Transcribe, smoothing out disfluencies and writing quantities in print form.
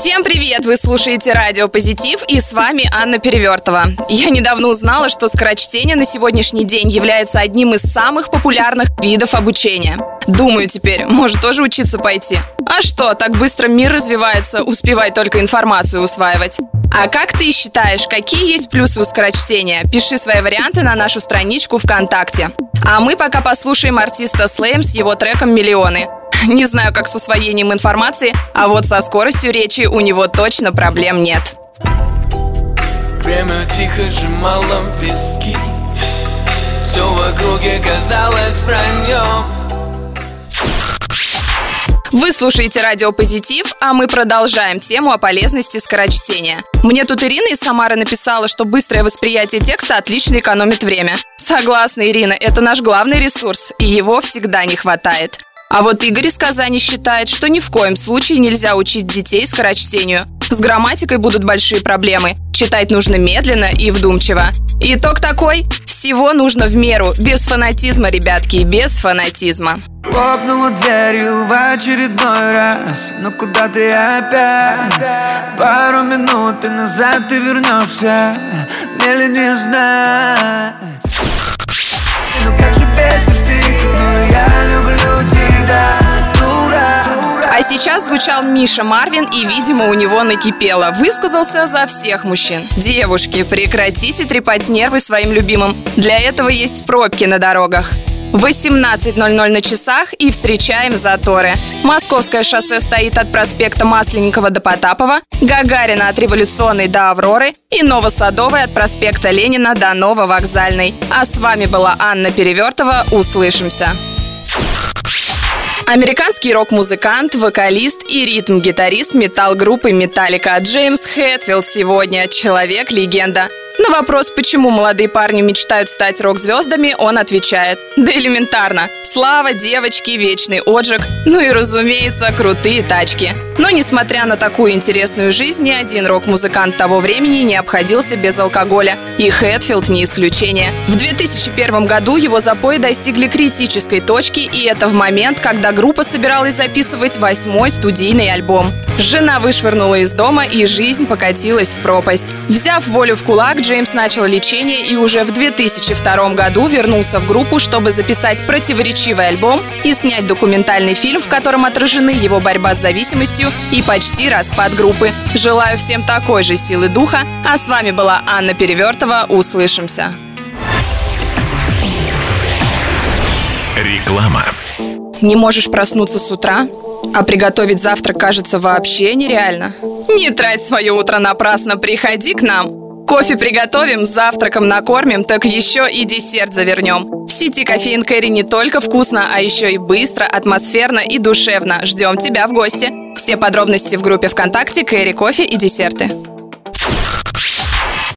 Всем привет! Вы слушаете Радио Позитив, и с вами Анна Перевертова. Я недавно узнала, что скорочтение на сегодняшний день является одним из самых популярных видов обучения. Думаю теперь, может тоже учиться пойти. А что, так быстро мир развивается, успевай только информацию усваивать. А как ты считаешь, какие есть плюсы у скорочтения? Пиши свои варианты на нашу страничку ВКонтакте. А мы пока послушаем артиста Slayem с его треком «Миллионы». Не знаю, как с усвоением информации, а вот со скоростью речи у него точно проблем нет. Время тихо сжимало виски, все в округе казалось враньем. Вы слушаете Радио Позитив, а мы продолжаем тему о полезности скорочтения. Мне тут Ирина из Самары написала, что быстрое восприятие текста отлично экономит время. Согласна, Ирина, это наш главный ресурс, и его всегда не хватает. А вот Игорь из Казани считает, что ни в коем случае нельзя учить детей скорочтению. С грамматикой будут большие проблемы. Читать нужно медленно и вдумчиво. Итог такой: всего нужно в меру. Без фанатизма, ребятки, без фанатизма. Хлопнула дверью в очередной раз. Но куда ты опять? Пару минут и назад ты вернешься. Мне ли не знать? Ну как же бесишь ты, но я люблю тебя, дура. А сейчас звучал Миша Марвин, и, видимо, у него накипело. Высказался за всех мужчин. Девушки, прекратите трепать нервы своим любимым. Для этого есть пробки на дорогах. 18:00 на часах, и встречаем заторы. Московское шоссе стоит от проспекта Масленникова до Потапова, Гагарина от Революционной до Авроры и Новосадовой от проспекта Ленина до Нововокзальной. А с вами была Анна Перевертова. Услышимся. Американский рок-музыкант, вокалист и ритм-гитарист метал-группы Metallica Джеймс Хэтфилд сегодня человек-легенда. На вопрос, почему молодые парни мечтают стать рок-звездами, он отвечает: да элементарно. Слава, девочки, вечный отжиг, ну и, разумеется, крутые тачки. Но, несмотря на такую интересную жизнь, ни один рок-музыкант того времени не обходился без алкоголя. И Хэтфилд не исключение. В 2001 году его запои достигли критической точки, и это в момент, когда группа собиралась записывать 8-й студийный альбом. Жена вышвырнула из дома, и жизнь покатилась в пропасть. Взяв волю в кулак, Джеймс начал лечение и уже в 2002 году вернулся в группу, чтобы записать противоречивый альбом и снять документальный фильм, в котором отражены его борьба с зависимостью и почти распад группы. Желаю всем такой же силы духа, а с вами была Анна Перевертова. Услышимся. Реклама. Не можешь проснуться с утра? А приготовить завтрак кажется вообще нереально. Не трать свое утро напрасно, приходи к нам. Кофе приготовим, завтраком накормим, так еще и десерт завернем. В сети Кофеин Кэрри не только вкусно, а еще и быстро, атмосферно и душевно. Ждем тебя в гости. Все подробности в группе ВКонтакте «Кэрри Кофе и десерты».